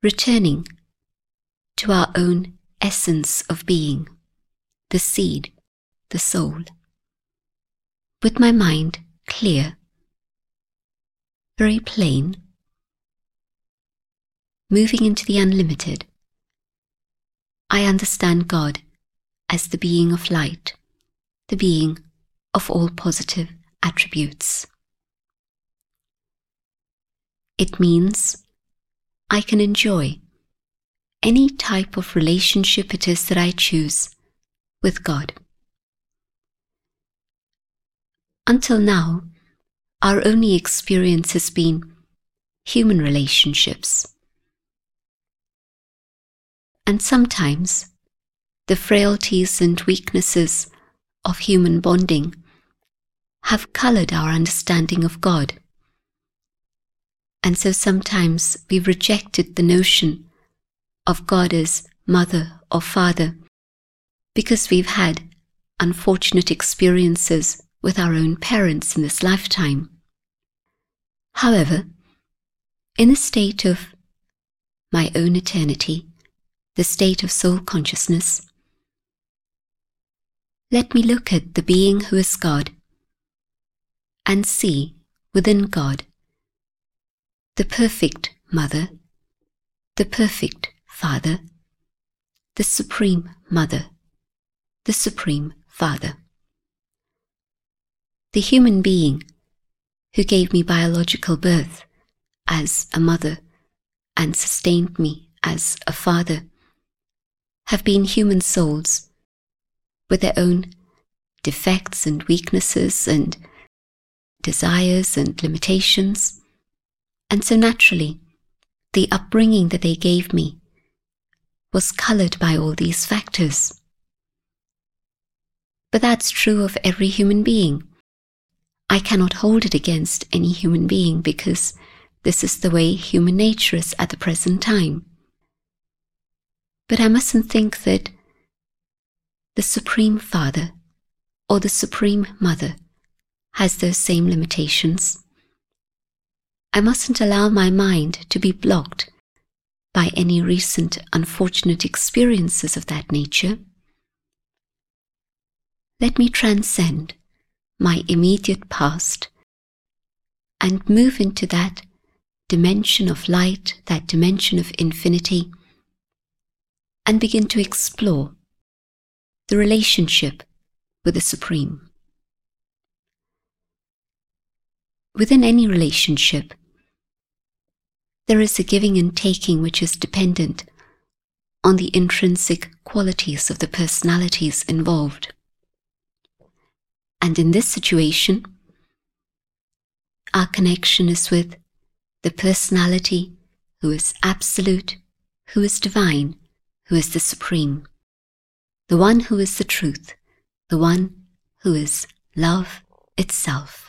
returning to our own essence of being, the seed, the soul, with my mind clear, very plain, moving into the unlimited. I understand God as the being of light, the being of all positive attributes. It means I can enjoy any type of relationship it is that I choose with God. Until now, our only experience has been human relationships. And sometimes the frailties and weaknesses of human bonding have colored our understanding of God. And so sometimes we've rejected the notion of God as mother or father because we've had unfortunate experiences with our own parents in this lifetime. However, in the state of my own eternity, the state of soul consciousness, let me look at the being who is God and see within God the perfect mother, the perfect father, the supreme mother, the supreme father. The human being who gave me biological birth as a mother and sustained me as a father have been human souls with their own defects and weaknesses and desires and limitations. And so naturally, the upbringing that they gave me was colored by all these factors. But that's true of every human being. I cannot hold it against any human being because this is the way human nature is at the present time. But I mustn't think that the Supreme Father or the Supreme Mother has those same limitations. I mustn't allow my mind to be blocked by any recent unfortunate experiences of that nature. Let me transcend my immediate past and move into that dimension of light, that dimension of infinity, and begin to explore the relationship with the Supreme. Within any relationship, there is a giving and taking which is dependent on the intrinsic qualities of the personalities involved. And in this situation, our connection is with the personality who is absolute, who is divine, who is the Supreme, the one who is the truth, the one who is love itself.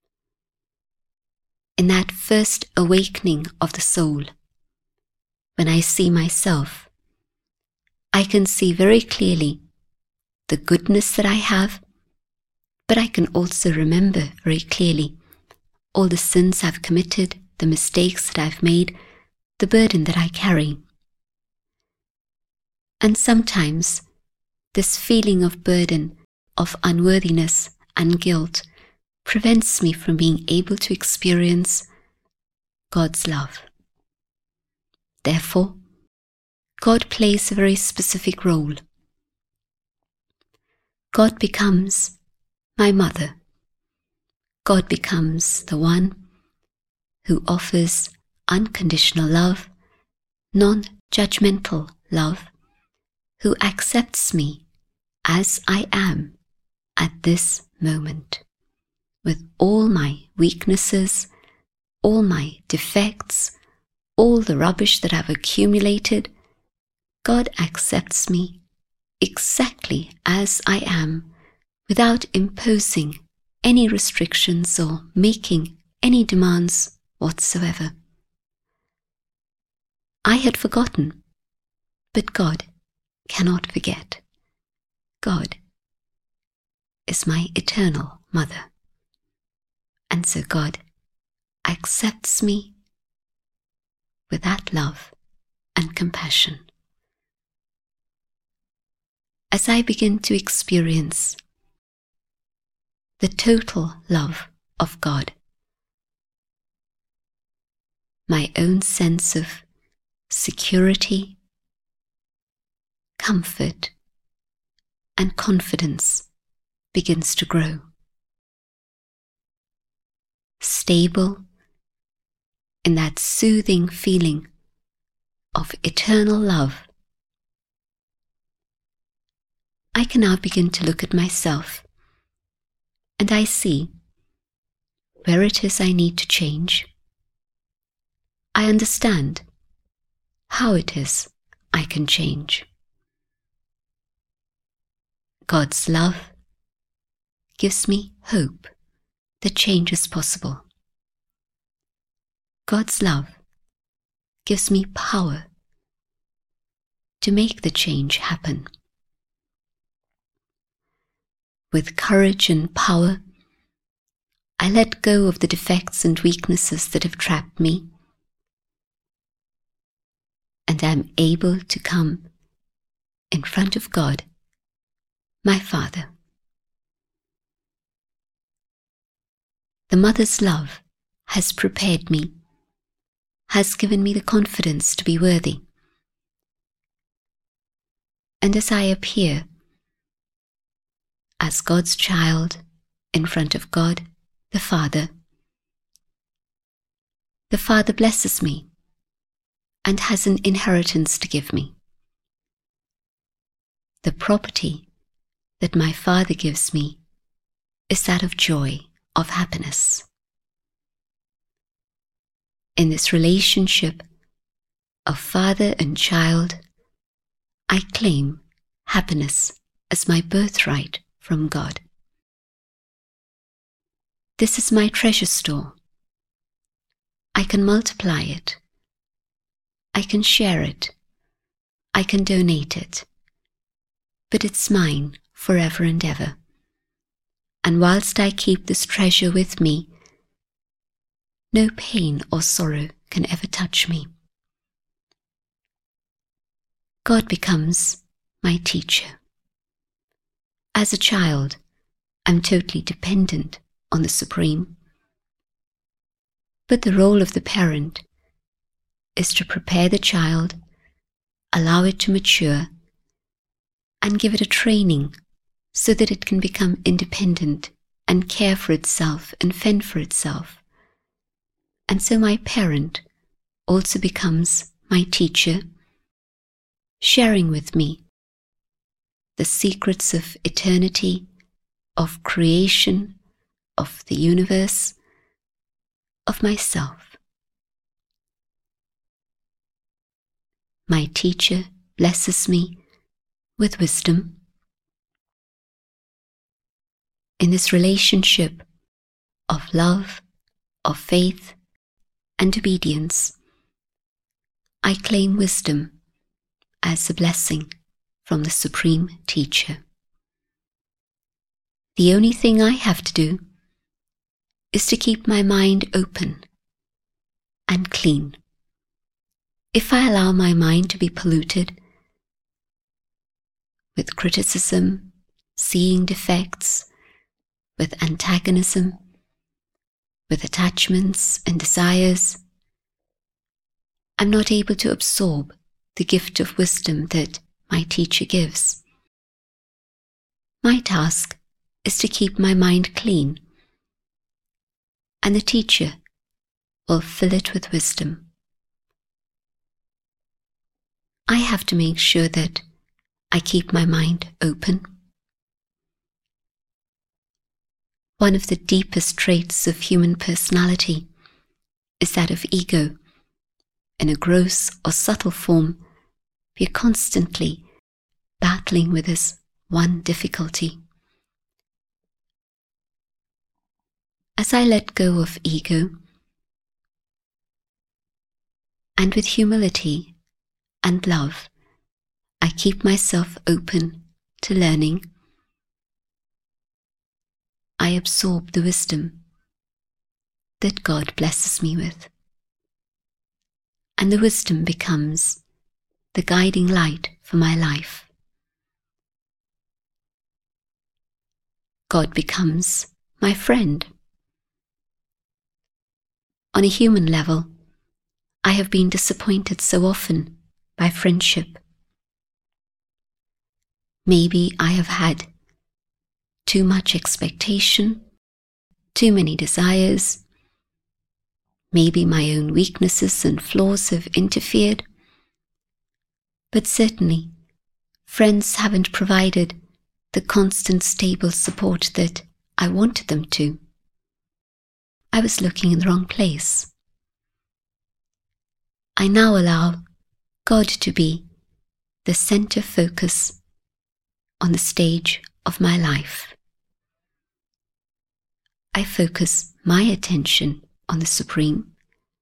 In that first awakening of the soul, when I see myself, I can see very clearly the goodness that I have, but I can also remember very clearly all the sins I've committed, the mistakes that I've made, the burden that I carry. And sometimes this feeling of burden, of unworthiness and guilt prevents me from being able to experience God's love. Therefore, God plays a very specific role. God becomes my mother. God becomes the one who offers unconditional love, non-judgmental love, who accepts me as I am at this moment, with all my weaknesses, all my defects, all the rubbish that I've accumulated. God accepts me exactly as I am, without imposing any restrictions or making any demands whatsoever. I had forgotten, but God cannot forget. God is my eternal mother. And so God accepts me with that love and compassion. As I begin to experience the total love of God, my own sense of security, comfort, and confidence begins to grow. Stable in that soothing feeling of eternal love, I can now begin to look at myself, and I see where it is I need to change. I understand how it is I can change. God's love gives me hope that change is possible. God's love gives me power to make the change happen. With courage and power, I let go of the defects and weaknesses that have trapped me, and am able to come in front of God, my Father. The mother's love has prepared me, has given me the confidence to be worthy. And as I appear as God's child in front of God, the Father blesses me and has an inheritance to give me. The property that my Father gives me is that of joy, of happiness. In this relationship of father and child, I claim happiness as my birthright from God. This is my treasure store. I can multiply it. I can share it. I can donate it. But it's mine forever and ever. And whilst I keep this treasure with me, no pain or sorrow can ever touch me. God becomes my teacher. As a child, I'm totally dependent on the Supreme. But the role of the parent is to prepare the child, allow it to mature, and give it a training so that it can become independent and care for itself and fend for itself. And so my parent also becomes my teacher, sharing with me the secrets of eternity, of creation, of the universe, of myself. My teacher blesses me with wisdom. In this relationship of love, of faith, and obedience, I claim wisdom as a blessing from the Supreme Teacher. The only thing I have to do is to keep my mind open and clean. If I allow my mind to be polluted with criticism, seeing defects, with antagonism, with attachments and desires, I'm not able to absorb the gift of wisdom that my teacher gives. My task is to keep my mind clean, and the teacher will fill it with wisdom. I have to make sure that I keep my mind open. One of the deepest traits of human personality is that of ego. In a gross or subtle form, we are constantly battling with this one difficulty. As I let go of ego, and with humility and love, I keep myself open to learning, I absorb the wisdom that God blesses me with. And the wisdom becomes the guiding light for my life. God becomes my friend. On a human level, I have been disappointed so often by friendship. Maybe I have had too much expectation, too many desires. Maybe my own weaknesses and flaws have interfered. But certainly, friends haven't provided the constant, stable support that I wanted them to. I was looking in the wrong place. I now allow God to be the center focus on the stage of my life. I focus my attention on the Supreme,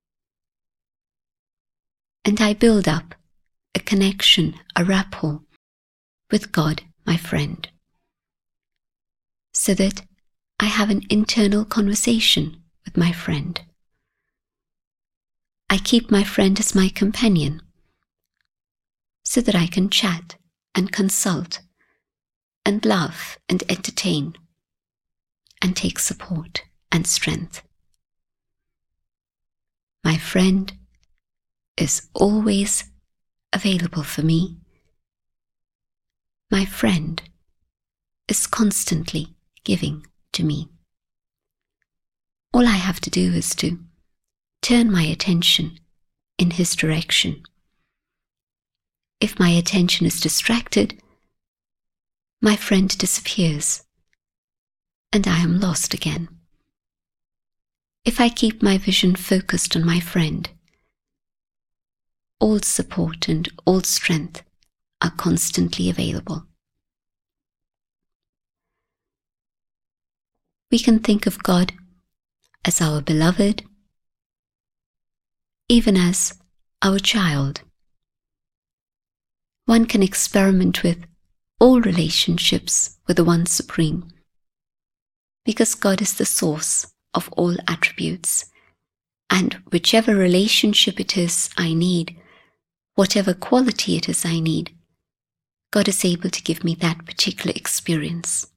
and I build up a connection, a rapport with God, my friend, so that I have an internal conversation with my friend. I keep my friend as my companion, so that I can chat and consult and laugh and entertain and take support and strength. My friend is always available for me. My friend is constantly giving to me. All I have to do is to turn my attention in his direction. If my attention is distracted, my friend disappears, and I am lost again. If I keep my vision focused on my friend, all support and all strength are constantly available. We can think of God as our beloved, even as our child. One can experiment with all relationships with the One Supreme, because God is the source of all attributes, and whichever relationship it is I need, whatever quality it is I need, God is able to give me that particular experience.